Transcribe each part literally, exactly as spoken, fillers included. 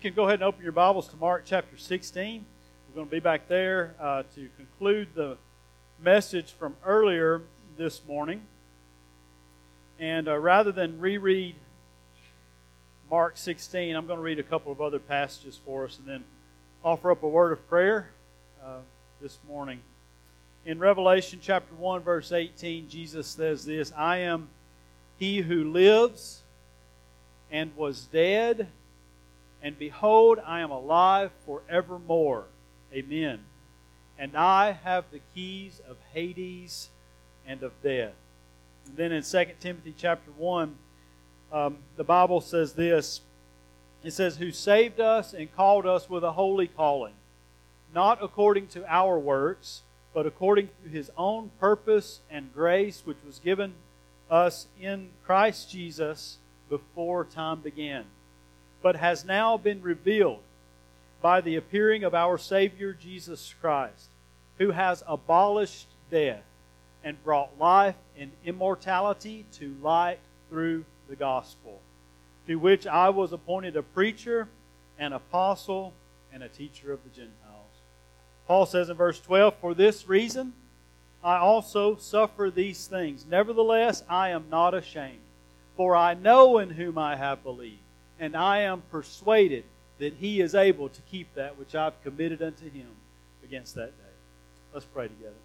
can go ahead and open your Bibles to Mark chapter sixteen. We're going to be back there uh, to conclude the message from earlier this morning. And uh, rather than reread Mark sixteen, I'm going to read a couple of other passages for us and then offer up a word of prayer uh, this morning. In Revelation chapter one, verse eighteen, Jesus says this, I am he who lives and was dead, and behold, I am alive forevermore. Amen. And I have the keys of Hades and of death. And then in Second Timothy chapter one, um, the Bible says this. It says, who saved us and called us with a holy calling, not according to our works, but according to His own purpose and grace, which was given us in Christ Jesus before time began, but has now been revealed by the appearing of our Savior Jesus Christ, who has abolished death and brought life and immortality to light through the gospel, to which I was appointed a preacher, an apostle, and a teacher of the Gentiles. Paul says in verse twelve, for this reason I also suffer these things. Nevertheless, I am not ashamed. For I know in whom I have believed, and I am persuaded that He is able to keep that which I've committed unto Him against that day. Let's pray together.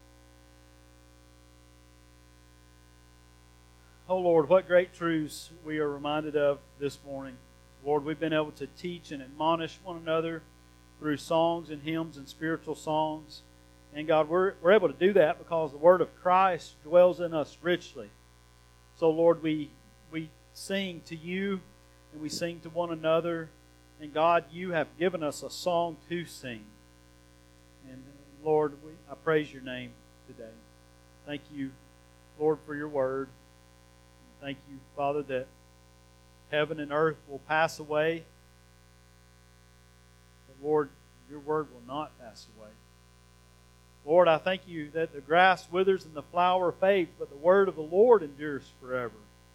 Oh Lord, what great truths we are reminded of this morning. Lord, we've been able to teach and admonish one another through songs and hymns and spiritual songs. And God, we're, we're able to do that because the Word of Christ dwells in us richly. So Lord, we we sing to You and we sing to one another. And God, You have given us a song to sing. And Lord, we, I praise Your name today. Thank You, Lord, for Your Word. Thank You, Father, that heaven and earth will pass away. But Lord, Your Word will not pass away. Lord, I thank You that the grass withers and the flower fades, but the word of the Lord endures forever.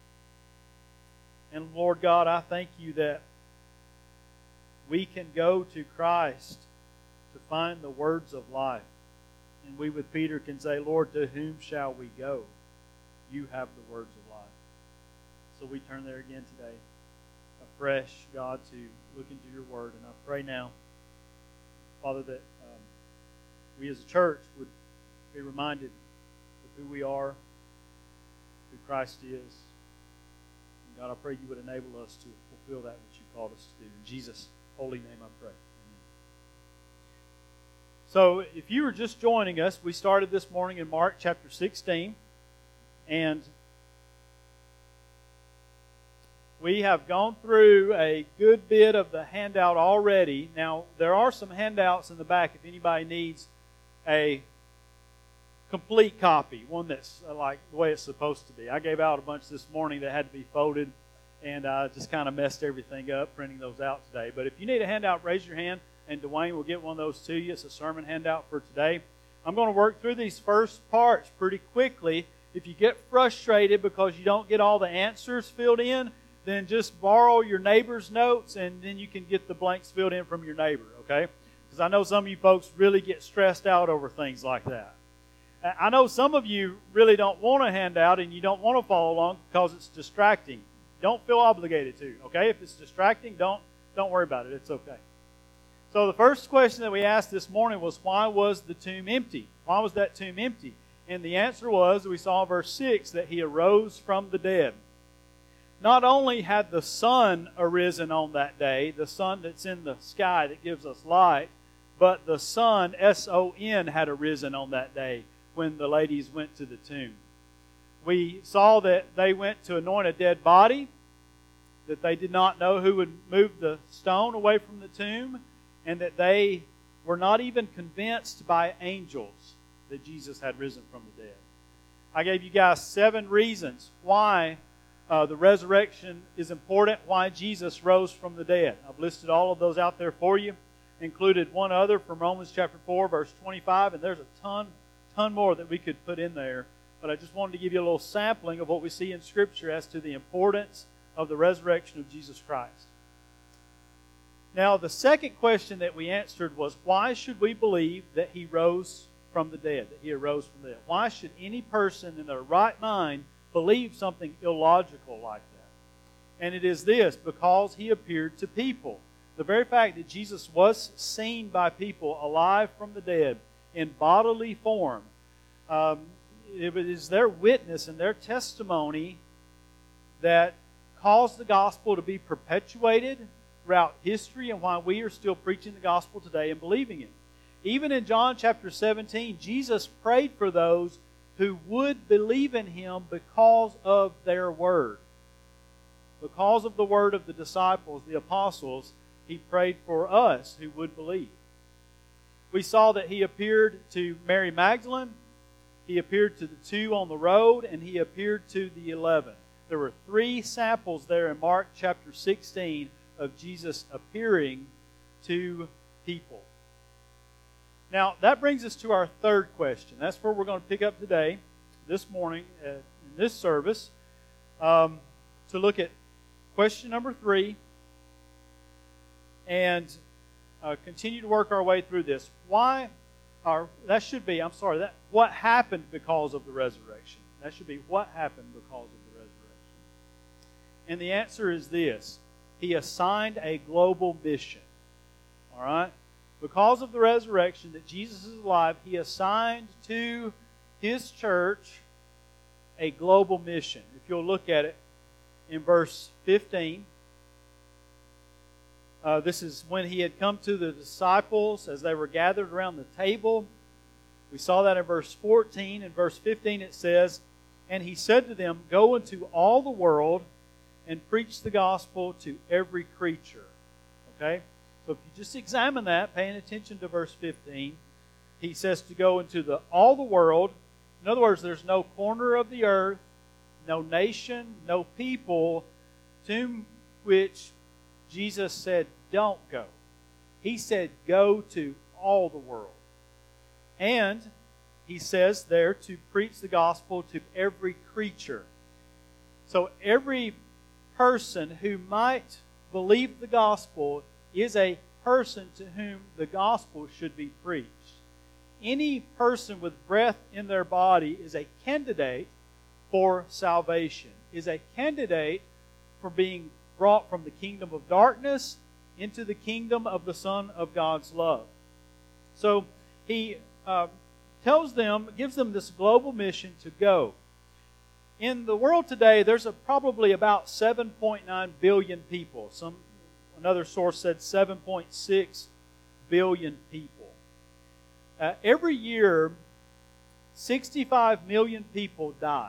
And Lord God, I thank You that we can go to Christ to find the words of life. And we with Peter can say, Lord, to whom shall we go? You have the words of life. So we turn there again today, afresh, God, to look into Your Word. And I pray now, Father, that um, we as a church would be reminded of who we are, who Christ is. And God, I pray You would enable us to fulfill that which You called us to do. In Jesus' holy name I pray. Amen. So if you were just joining us, we started this morning in Mark chapter sixteen. And we have gone through a good bit of the handout already. Now, there are some handouts in the back if anybody needs a complete copy, one that's like the way it's supposed to be. I gave out a bunch this morning that had to be folded, and I uh, just kind of messed everything up printing those out today. But if you need a handout, raise your hand, and Dwayne will get one of those to you. It's a sermon handout for today. I'm going to work through these first parts pretty quickly. If you get frustrated because you don't get all the answers filled in, then just borrow your neighbor's notes, and then you can get the blanks filled in from your neighbor, okay? Because I know some of you folks really get stressed out over things like that. I know some of you really don't want a handout and you don't want to follow along because it's distracting. Don't feel obligated to, okay? If it's distracting, don't, don't worry about it. It's okay. So the first question that we asked this morning was, why was the tomb empty? Why was that tomb empty? And the answer was, we saw in verse six, that He arose from the dead. Not only had the sun arisen on that day, the sun that's in the sky that gives us light, but the sun, S O N, had arisen on that day when the ladies went to the tomb. We saw that they went to anoint a dead body, that they did not know who would move the stone away from the tomb, and that they were not even convinced by angels that Jesus had risen from the dead. I gave you guys seven reasons why uh, the resurrection is important, why Jesus rose from the dead. I've listed all of those out there for you, included one other from Romans chapter four, verse twenty-five, and there's a ton, ton more that we could put in there. But I just wanted to give you a little sampling of what we see in Scripture as to the importance of the resurrection of Jesus Christ. Now, the second question that we answered was, why should we believe that He rose from the dead, that He arose from the dead? Why should any person in their right mind believe something illogical like that? And it is this, because He appeared to people. The very fact that Jesus was seen by people alive from the dead in bodily form, um, it is their witness and their testimony that caused the gospel to be perpetuated throughout history and why we are still preaching the gospel today and believing it. Even in John chapter seventeen, Jesus prayed for those who would believe in Him because of their word. Because of the word of the disciples, the apostles, He prayed for us who would believe. We saw that He appeared to Mary Magdalene, He appeared to the two on the road, and He appeared to the eleven. There were three samples there in Mark chapter sixteen of Jesus appearing to people. Now, that brings us to our third question. That's where we're going to pick up today, this morning, uh, in this service, um, to look at question number three and uh, continue to work our way through this. Why, or that should be, I'm sorry, that what happened because of the resurrection? That should be what happened because of the resurrection. And the answer is this. He assigned a global mission. All right? Because of the resurrection, that Jesus is alive, He assigned to His church a global mission. If you'll look at it in verse fifteen, uh, this is when He had come to the disciples as they were gathered around the table. We saw that in verse fourteen. In verse fifteen it says, "And He said to them, Go into all the world and preach the gospel to every creature." Okay? So if you just examine that, paying attention to verse fifteen, He says to go into the all the world. In other words, there's no corner of the earth, no nation, no people to which Jesus said, don't go. He said, go to all the world. And He says there to preach the gospel to every creature. So every person who might believe the gospel is a person to whom the gospel should be preached. Any person with breath in their body is a candidate for salvation, is a candidate for being brought from the kingdom of darkness into the kingdom of the Son of God's love. So He uh, tells them, gives them this global mission to go. In the world today, there's a, probably about seven point nine billion people. Some Another source said seven point six billion people. Uh, every year, sixty-five million people die.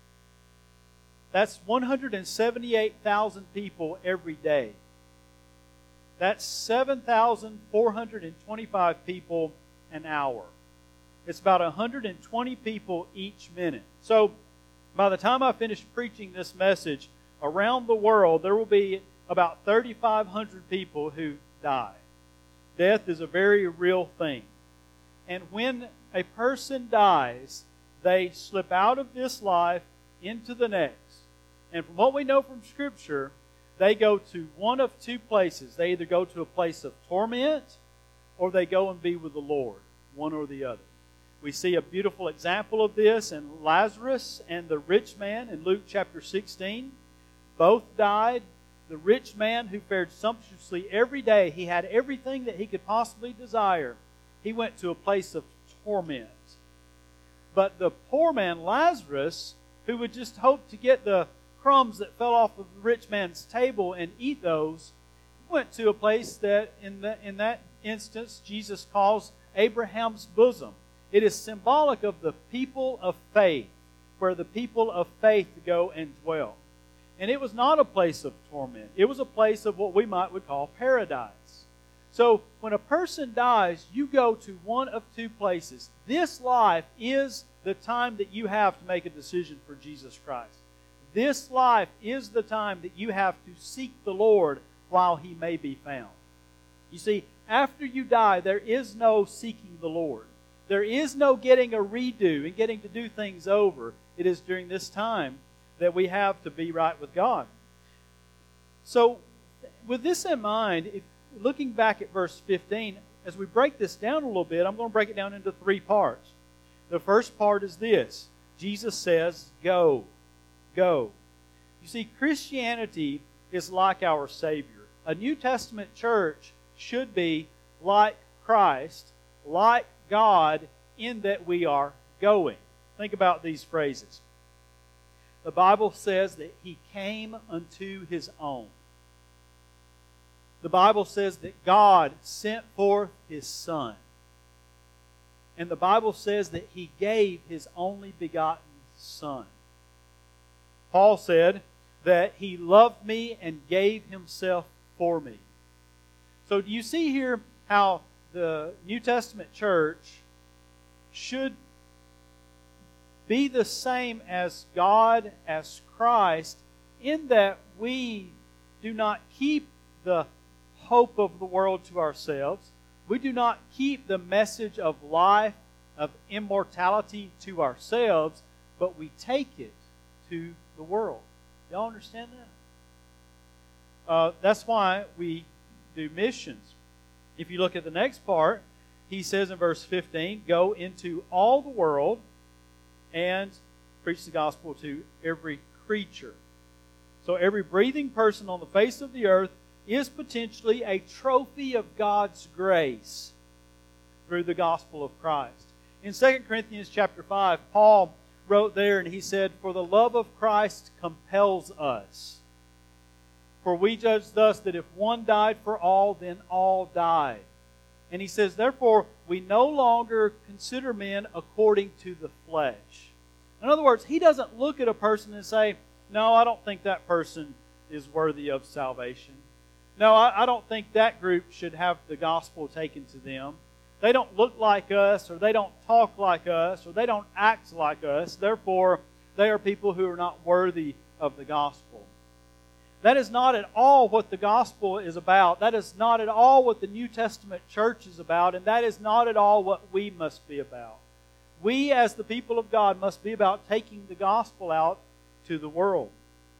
That's one hundred seventy-eight thousand people every day. That's seven thousand four hundred twenty-five people an hour. It's about one hundred twenty people each minute. So, by the time I finish preaching this message, around the world, there will be about thirty-five hundred people who die. Death is a very real thing. And when a person dies, they slip out of this life into the next. And from what we know from Scripture, they go to one of two places. They either go to a place of torment or they go and be with the Lord, one or the other. We see a beautiful example of this in Lazarus and the rich man in Luke chapter sixteen. Both died. The rich man who fared sumptuously every day, he had everything that he could possibly desire. He went to a place of torment. But the poor man, Lazarus, who would just hope to get the crumbs that fell off of the rich man's table and eat those, went to a place that, in, the, in that instance, Jesus calls Abraham's bosom. It is symbolic of the people of faith, where the people of faith go and dwell. And it was not a place of torment. It was a place of what we might would call paradise. So when a person dies, you go to one of two places. This life is the time that you have to make a decision for Jesus Christ. This life is the time that you have to seek the Lord while He may be found. You see, after you die, there is no seeking the Lord. There is no getting a redo and getting to do things over. It is during this time that we have to be right with God. So, with this in mind, if looking back at verse fifteen, as we break this down a little bit, I'm going to break it down into three parts. The first part is this. Jesus says, go, go. You see, Christianity is like our Savior. A New Testament church should be like Christ, like God, in that we are going. Think about these phrases. The Bible says that He came unto His own. The Bible says that God sent forth His Son. And the Bible says that He gave His only begotten Son. Paul said that He loved me and gave Himself for me. So do you see here how the New Testament church should be the same as God, as Christ, in that we do not keep the hope of the world to ourselves. We do not keep the message of life, of immortality to ourselves, but we take it to the world. Y'all understand that? Uh, that's why we do missions. If you look at the next part, he says in verse fifteen, go into all the world and preach the gospel to every creature. So every breathing person on the face of the earth is potentially a trophy of God's grace through the gospel of Christ. In Second Corinthians chapter five, Paul wrote there and he said, for the love of Christ compels us. For we judge thus that if one died for all, then all died. And he says, therefore, we no longer consider men according to the flesh. In other words, he doesn't look at a person and say, no, I don't think that person is worthy of salvation. No, I, I don't think that group should have the gospel taken to them. They don't look like us, or they don't talk like us, or they don't act like us. Therefore, they are people who are not worthy of the gospel. That is not at all what the gospel is about. That is not at all what the New Testament church is about, and that is not at all what we must be about. We, as the people of God, must be about taking the gospel out to the world.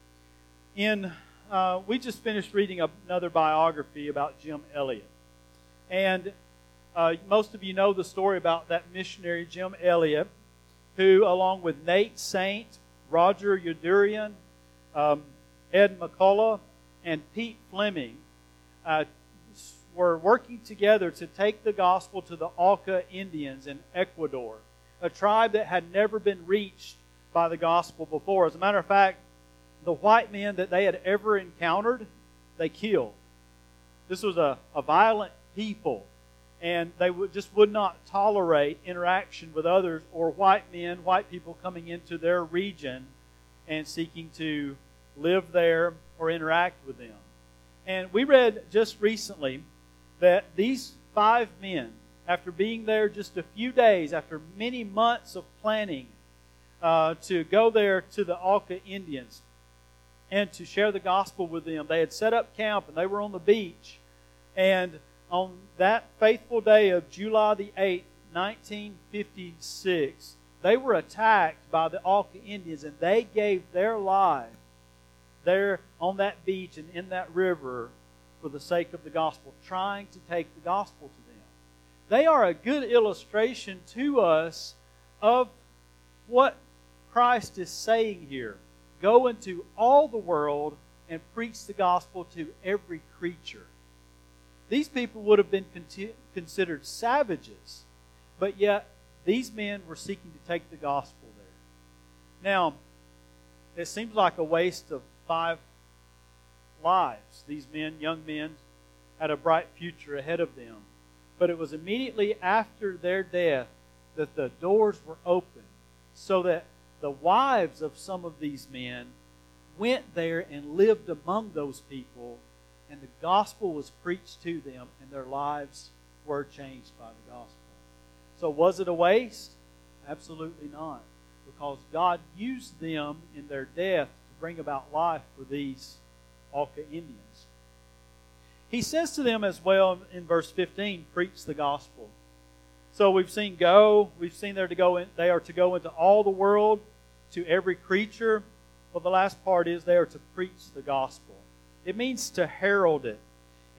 In uh, we just finished reading another biography about Jim Elliot. And uh, most of you know the story about that missionary, Jim Elliot, who, along with Nate Saint, Roger Youderian, um, Ed McCullough, and Pete Fleming uh, were working together to take the gospel to the Auca Indians in Ecuador, a tribe that had never been reached by the gospel before. As a matter of fact, the white men that they had ever encountered, they killed. This was a, a violent people, and they would, just would not tolerate interaction with others or white men, white people coming into their region and seeking to live there or interact with them. And we read just recently that these five men, after being there just a few days, after many months of planning uh, to go there to the Auca Indians and to share the gospel with them, they had set up camp and they were on the beach. And on that faithful day of July the eighth, nineteen fifty-six, they were attacked by the Auca Indians, and they gave their life there on that beach and in that river for the sake of the gospel, trying to take the gospel to them. They are a good illustration to us of what Christ is saying here. Go into all the world and preach the gospel to every creature. These people would have been considered savages, but yet these men were seeking to take the gospel there. Now, it seems like a waste of five lives. These men, young men, had a bright future ahead of them. But it was immediately after their death that the doors were opened, so that the wives of some of these men went there and lived among those people, and the gospel was preached to them, and their lives were changed by the gospel. So was it a waste? Absolutely not. Because God used them in their death to bring about life for these Auca Indians. He says to them as well in verse fifteen, preach the gospel. So we've seen go, we've seen there to go in, they are to go into all the world, to every creature. Well, the last part is they are to preach the gospel. It means to herald it.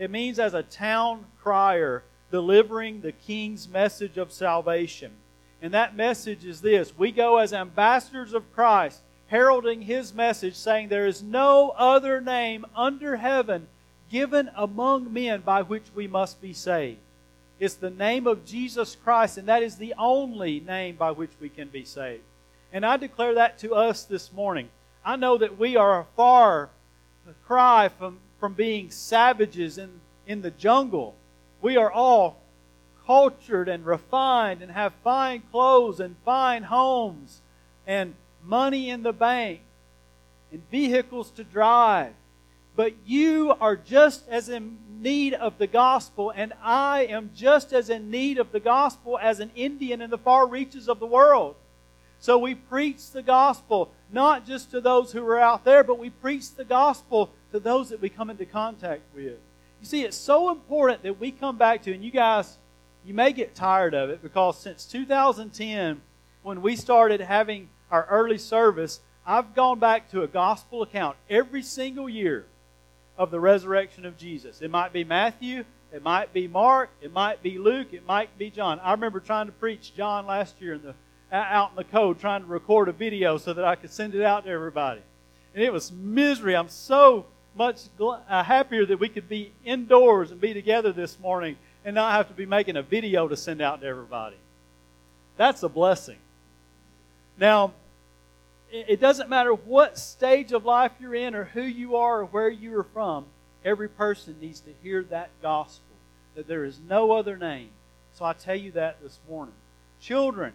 It means as a town crier, delivering the King's message of salvation. And that message is this: we go as ambassadors of Christ, heralding His message, saying there is no other name under heaven given among men by which we must be saved. It's the name of Jesus Christ, and that is the only name by which we can be saved. And I declare that to us this morning. I know that we are a far cry from, from being savages in, in the jungle. We are all cultured and refined and have fine clothes and fine homes and money in the bank and vehicles to drive. But you are just as in need of the gospel, and I am just as in need of the gospel as an Indian in the far reaches of the world. So we preach the gospel not just to those who are out there, but we preach the gospel to those that we come into contact with. You see, it's so important that we come back to, and you guys, you may get tired of it, because since two thousand ten, when we started having our early service, I've gone back to a gospel account every single year of the resurrection of Jesus. It might be Matthew, it might be Mark, it might be Luke, it might be John. I remember trying to preach John last year in the, out in the code, trying to record a video so that I could send it out to everybody. And it was misery. I'm so much uh, happier that we could be indoors and be together this morning and not have to be making a video to send out to everybody. That's a blessing. Now, it doesn't matter what stage of life you're in or who you are or where you are from. Every person needs to hear that gospel, that there is no other name. So I tell you that this morning. Children,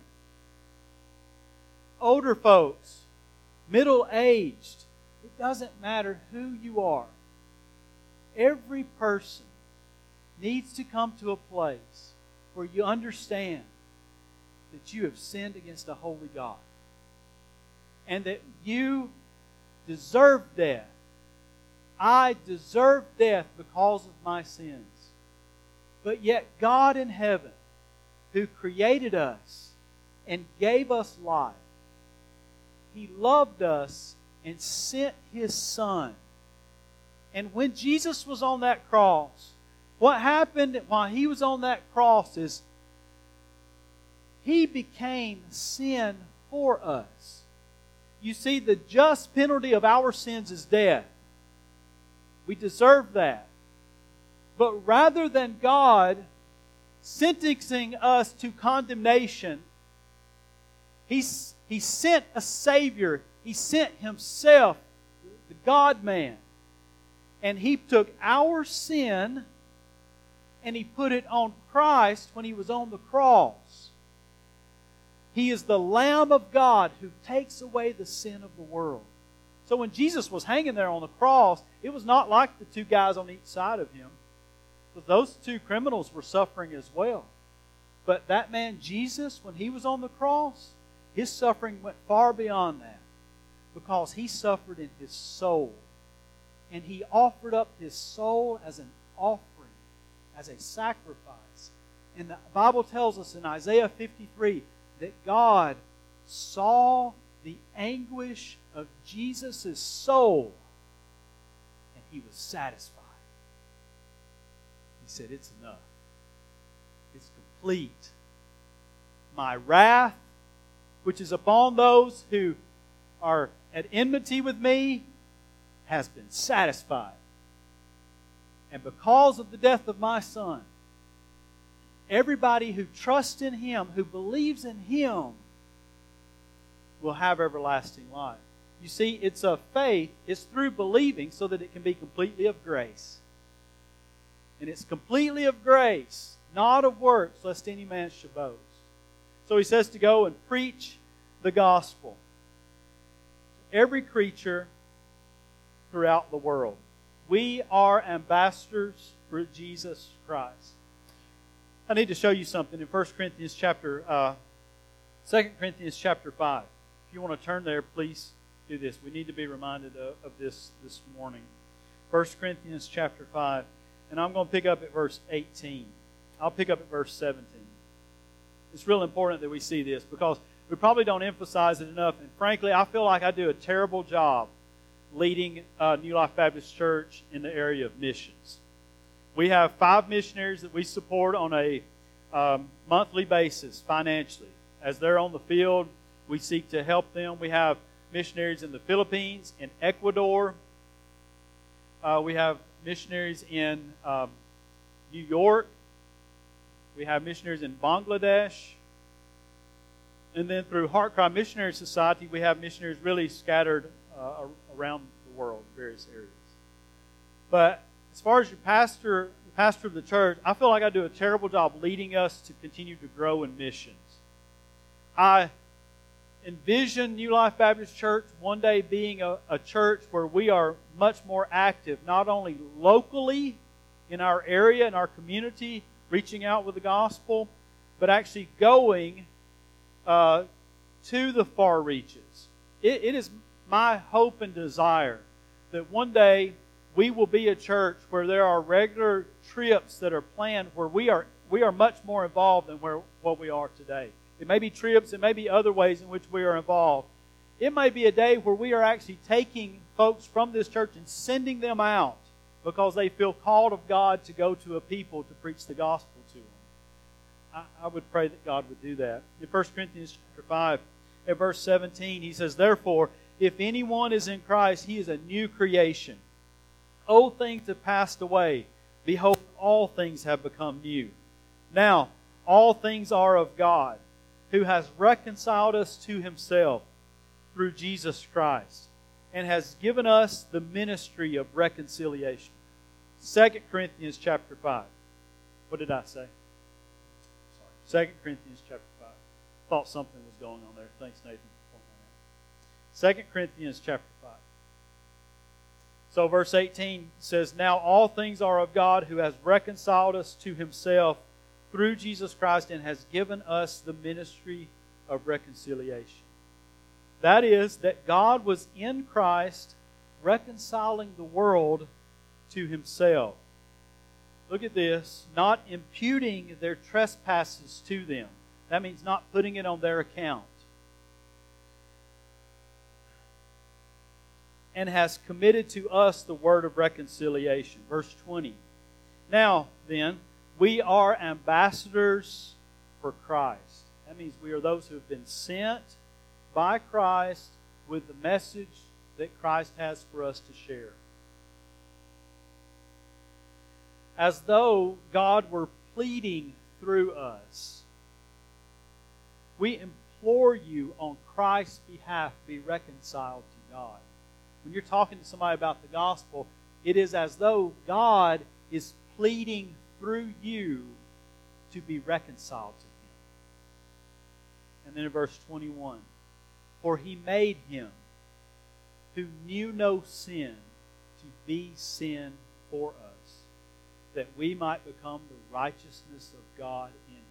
older folks, middle-aged, it doesn't matter who you are. Every person needs to come to a place where you understand that you have sinned against a holy God, and that you deserve death. I deserve death because of my sins. But yet God in heaven, who created us and gave us life, He loved us and sent His Son. And when Jesus was on that cross, what happened while He was on that cross is He became sin for us. You see, the just penalty of our sins is death. We deserve that. But rather than God sentencing us to condemnation, He, he sent a Savior. He sent Himself, the God-man. And He took our sin and He put it on Christ when He was on the cross. He is the Lamb of God who takes away the sin of the world. So when Jesus was hanging there on the cross, it was not like the two guys on each side of Him, because those two criminals were suffering as well. But that man Jesus, when He was on the cross, His suffering went far beyond that, because He suffered in His soul. And He offered up His soul as an offering, as a sacrifice. And the Bible tells us in Isaiah fifty-three that God saw the anguish of Jesus' soul, and He was satisfied. He said, it's enough. It's complete. My wrath, which is upon those who are at enmity with me, has been satisfied. And because of the death of my Son, everybody who trusts in Him, who believes in Him, will have everlasting life. You see, it's of faith, it's through believing so that it can be completely of grace. And it's completely of grace, not of works, lest any man should boast. So He says to go and preach the gospel to every creature throughout the world. We are ambassadors for Jesus Christ. I need to show you something in First Corinthians chapter, uh, Second Corinthians chapter five. If you want to turn there, please do this. We need to be reminded of, of this this morning. First Corinthians chapter five. And I'm going to pick up at verse eighteen. I'll pick up at verse seventeen. It's real important that we see this, because we probably don't emphasize it enough. And frankly, I feel like I do a terrible job leading uh, New Life Baptist Church in the area of missions. We have five missionaries that we support on a um, monthly basis financially. As they're on the field, we seek to help them. We have missionaries in the Philippines, in Ecuador. Uh, we have missionaries in um, New York. We have missionaries in Bangladesh. And then through Heart Cry Missionary Society, we have missionaries really scattered uh, around the world, various areas. But as far as your pastor, the pastor of the church, I feel like I do a terrible job leading us to continue to grow in missions. I envision New Life Baptist Church one day being a, a church where we are much more active, not only locally in our area, in our community, reaching out with the gospel, but actually going uh, to the far reaches. It, it is my hope and desire that one day we will be a church where there are regular trips that are planned where we are we are much more involved than where what we are today. It may be trips, it may be other ways in which we are involved. It may be a day where we are actually taking folks from this church and sending them out because they feel called of God to go to a people to preach the gospel to them. I, I would pray that God would do that. In First Corinthians chapter five, at verse seventeen, he says, "Therefore, if anyone is in Christ, he is a new creation. Old things have passed away. Behold, all things have become new. Now, all things are of God, who has reconciled us to Himself through Jesus Christ, and has given us the ministry of reconciliation." Second Corinthians chapter five. What did I say? Sorry. Second Corinthians chapter five. Thought something was going on there. Thanks, Nathan, for pointing that out. Second Corinthians chapter five. So verse eighteen says, "Now all things are of God, who has reconciled us to Himself through Jesus Christ, and has given us the ministry of reconciliation." That is, that God was in Christ reconciling the world to Himself. Look at this. Not imputing their trespasses to them. That means not putting it on their account. And has committed to us the word of reconciliation. Verse twenty. "Now, then, we are ambassadors for Christ." That means we are those who have been sent by Christ with the message that Christ has for us to share. As though God were pleading through us. We implore you on Christ's behalf, be reconciled to God. When you're talking to somebody about the gospel, it is as though God is pleading through you to be reconciled to Him. And then in verse twenty-one, "For He made Him who knew no sin to be sin for us, that we might become the righteousness of God in Him."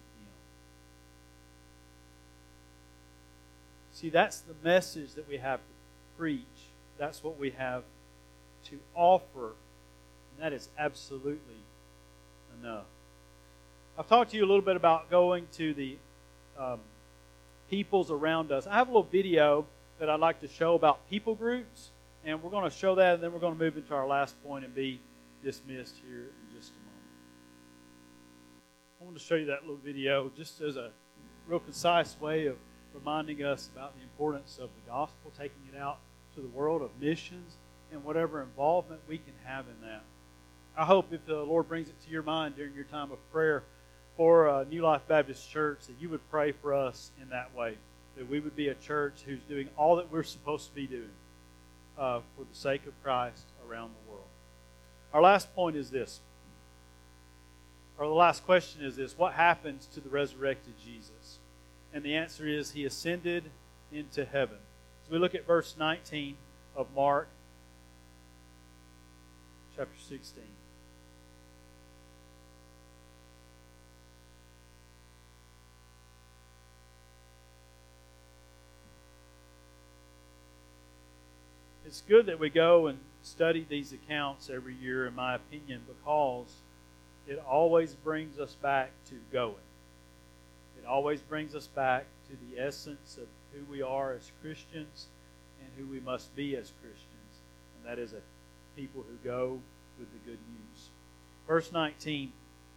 See, that's the message that we have to preach. That's what we have to offer. And that is absolutely enough. I've talked to you a little bit about going to the um, peoples around us. I have a little video that I'd like to show about people groups. And we're going to show that, and then we're going to move into our last point and be dismissed here in just a moment. I want to show you that little video just as a real concise way of reminding us about the importance of the gospel, taking it out to the world of missions, and whatever involvement we can have in that. I hope if the Lord brings it to your mind during your time of prayer for uh, New Life Baptist Church, that you would pray for us in that way, that we would be a church who's doing all that we're supposed to be doing uh, for the sake of Christ around the world. Our last point is this, or the last question is this: what happens to the resurrected Jesus? And the answer is, He ascended into heaven. So we look at verse nineteen of Mark chapter sixteen. It's good that we go and study these accounts every year, in my opinion, because it always brings us back to going. It always brings us back to the essence of who we are as Christians and who we must be as Christians, and that is a people who go with the good news. Verse nineteen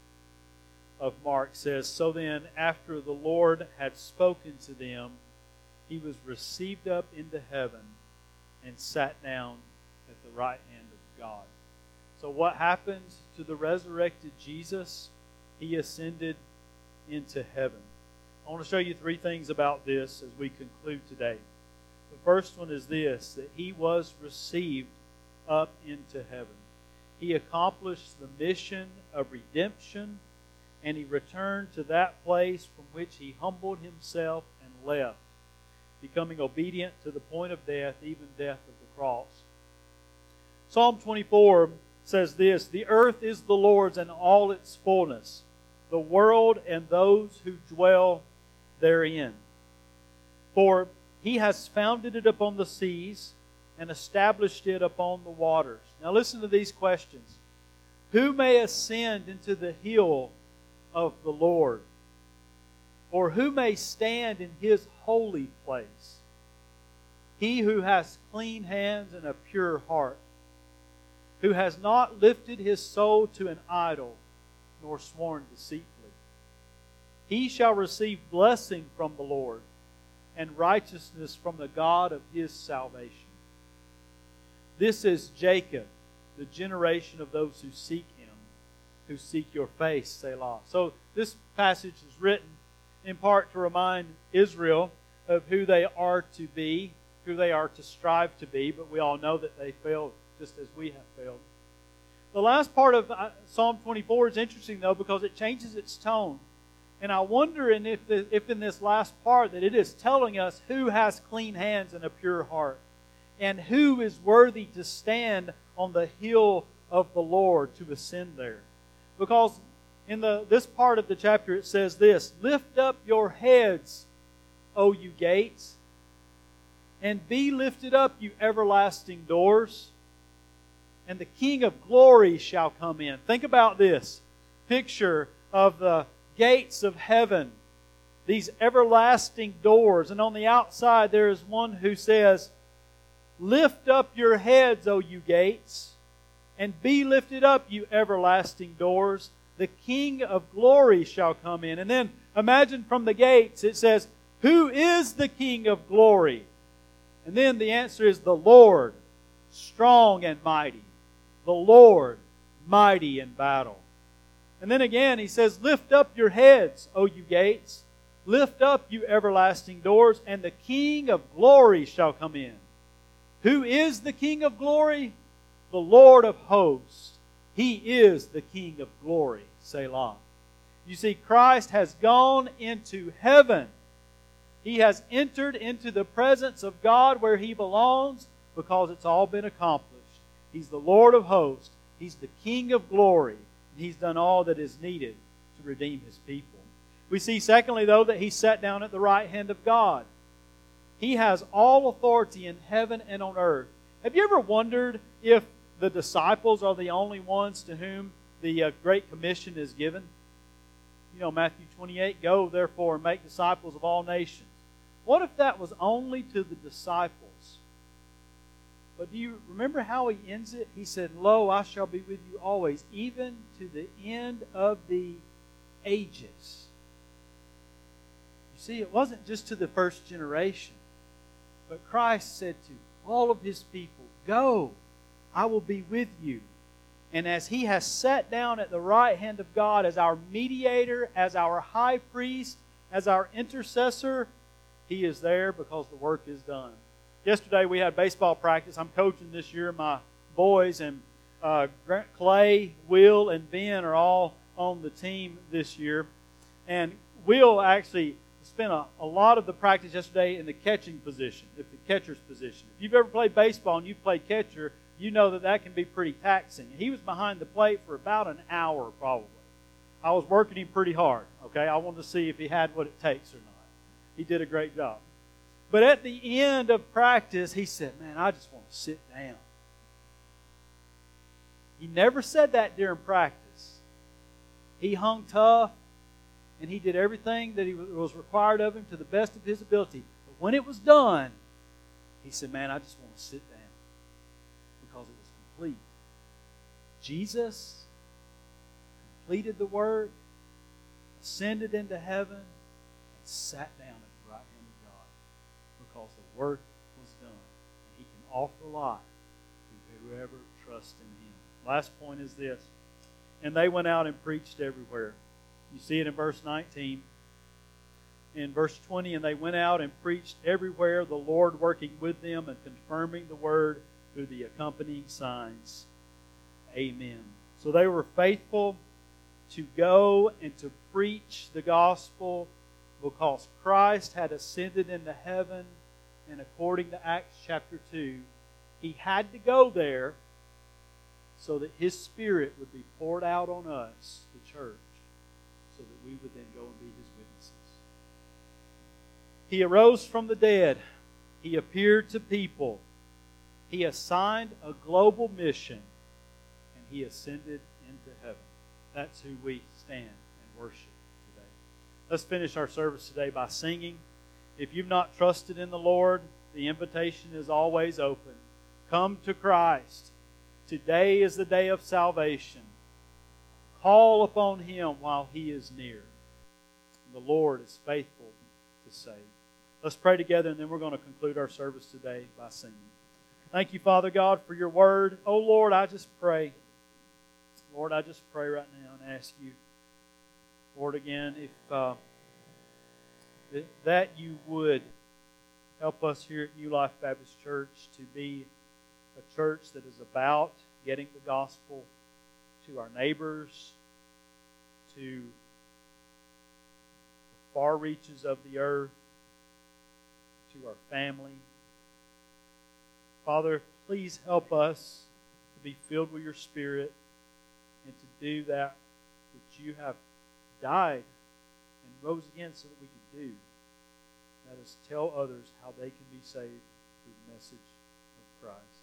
of Mark says, "So then, after the Lord had spoken to them, he was received up into heaven and sat down at the right hand of God." So what happens to the resurrected Jesus? He ascended into heaven. I want to show you three things about this as we conclude today. The first one is this, that he was received up into heaven. He accomplished the mission of redemption, and he returned to that place from which he humbled himself and left, becoming obedient to the point of death, even death of the cross. Psalm twenty-four says this, "The earth is the Lord's and all its fullness, the world and those who dwell therein. For he has founded it upon the seas and established it upon the waters." Now listen to these questions. Who may ascend into the hill of the Lord? Or who may stand in his holy place? He who has clean hands and a pure heart, who has not lifted his soul to an idol, nor sworn deceitfully. He shall receive blessing from the Lord, and righteousness from the God of his salvation. This is Jacob, the generation of those who seek him, who seek your face, Selah. So this passage is written in part to remind Israel of who they are to be, who they are to strive to be, but we all know that they failed just as we have failed. The last part of Psalm twenty-four is interesting, though, because it changes its tone. And I wonder in if, the, if in this last part that it is telling us who has clean hands and a pure heart, and who is worthy to stand on the hill of the Lord, to ascend there. Because in the this part of the chapter it says this, "Lift up your heads, O you gates, and be lifted up, you everlasting doors, and the King of glory shall come in." Think about this picture of the gates of heaven, these everlasting doors, and on the outside there is one who says, "Lift up your heads, O you gates, and be lifted up, you everlasting doors. The King of glory shall come in." And then imagine from the gates it says, "Who is the King of glory?" And then the answer is the Lord, strong and mighty. The Lord, mighty in battle. And then again he says, "Lift up your heads, O you gates. Lift up, you everlasting doors, and the King of glory shall come in." Who is the King of glory? The Lord of hosts. He is the King of glory. Selah. You see, Christ has gone into heaven. He has entered into the presence of God where He belongs because it's all been accomplished. He's the Lord of hosts. He's the King of glory. And He's done all that is needed to redeem His people. We see, secondly, though, that He sat down at the right hand of God. He has all authority in heaven and on earth. Have you ever wondered if the disciples are the only ones to whom the uh, Great Commission is given? You know, Matthew twenty-eight, "Go therefore and make disciples of all nations." What if that was only to the disciples? But do you remember how He ends it? He said, "Lo, I shall be with you always, even to the end of the ages." You see, it wasn't just to the first generation. But Christ said to all of His people, "Go, I will be with you." And as He has sat down at the right hand of God as our mediator, as our high priest, as our intercessor, He is there because the work is done. Yesterday we had baseball practice. I'm coaching this year my boys, and uh, Clay, Will, and Ben are all on the team this year. And Will actually spent a, a lot of the practice yesterday in the catching position, if the catcher's position. If you've ever played baseball and you've played catcher, you know that that can be pretty taxing. He was behind the plate for about an hour probably. I was working him pretty hard, okay? I wanted to see if he had what it takes or not. He did a great job. But at the end of practice, he said, "Man, I just want to sit down." He never said that during practice. He hung tough, and he did everything that he was required of him to the best of his ability. But when it was done, he said, "Man, I just want to sit down," because it was complete. Jesus completed the work, ascended into heaven, and sat down at the right hand of God, because the work was done, and He can offer life to whoever trusts in Him. Last point is this. And they went out and preached everywhere. You see it in verse nineteen. In verse twenty, and they went out and preached everywhere, the Lord working with them and confirming the word through the accompanying signs. Amen. So they were faithful to go and to preach the gospel because Christ had ascended into heaven, and according to Acts chapter two, He had to go there so that His Spirit would be poured out on us, the church, so that we would then go and be His witnesses. He arose from the dead. He appeared to people. He assigned a global mission, and He ascended into heaven. That's who we stand and worship today. Let's finish our service today by singing. If you've not trusted in the Lord, the invitation is always open. Come to Christ. Today is the day of salvation. Call upon Him while He is near. The Lord is faithful to save. Let's pray together, and then we're going to conclude our service today by singing. Thank you, Father God, for your word. Oh, Lord, I just pray. Lord, I just pray right now and ask you, Lord, again, if uh, that you would help us here at New Life Baptist Church to be a church that is about getting the gospel to our neighbors, to the far reaches of the earth, to our family. Father, please help us to be filled with your Spirit and to do that which you have died and rose again so that we can do. That is, tell others how they can be saved through the message of Christ.